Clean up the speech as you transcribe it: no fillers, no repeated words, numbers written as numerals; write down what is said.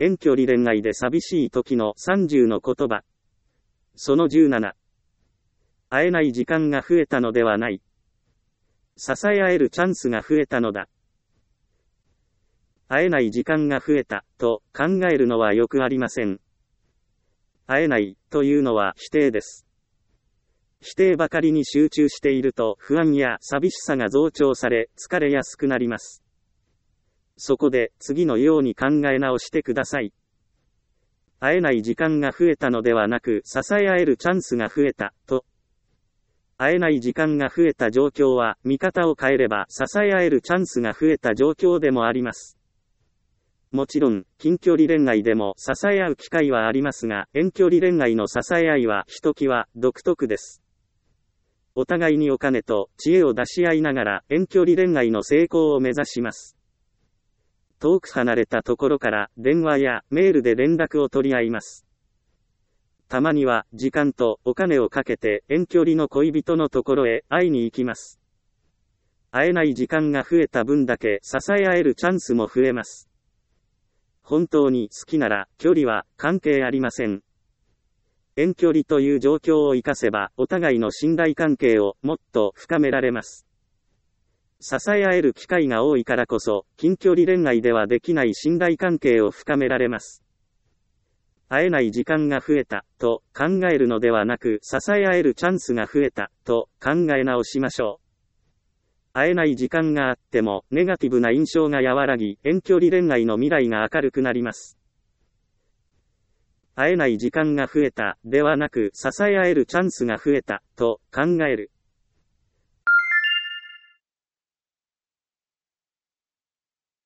遠距離恋愛で寂しい時の30の言葉。その17。会えない時間が増えたのではない。支え合えるチャンスが増えたのだ。会えない時間が増えたと考えるのはよくありません。会えないというのは否定です。否定ばかりに集中していると不安や寂しさが増長され疲れやすくなります。そこで次のように考え直してください。会えない時間が増えたのではなく支え合えるチャンスが増えたと。会えない時間が増えた状況は見方を変えれば支え合えるチャンスが増えた状況でもあります。もちろん、近距離恋愛でも支え合う機会はありますが、遠距離恋愛の支え合いはひときわ独特です。お互いにお金と知恵を出し合いながら遠距離恋愛の成功を目指します。遠く離れたところから電話やメールで連絡を取り合います。たまには時間とお金をかけて遠距離の恋人のところへ会いに行きます。会えない時間が増えた分だけ支え合えるチャンスも増えます。本当に好きなら距離は関係ありません。遠距離という状況を生かせばお互いの信頼関係をもっと深められます。支え合える機会が多いからこそ近距離恋愛ではできない信頼関係を深められます。会えない時間が増えたと考えるのではなく支え合えるチャンスが増えたと考え直しましょう。会えない時間があってもネガティブな印象が和らぎ遠距離恋愛の未来が明るくなります。会えない時間が増えたではなく支え合えるチャンスが増えたと考える。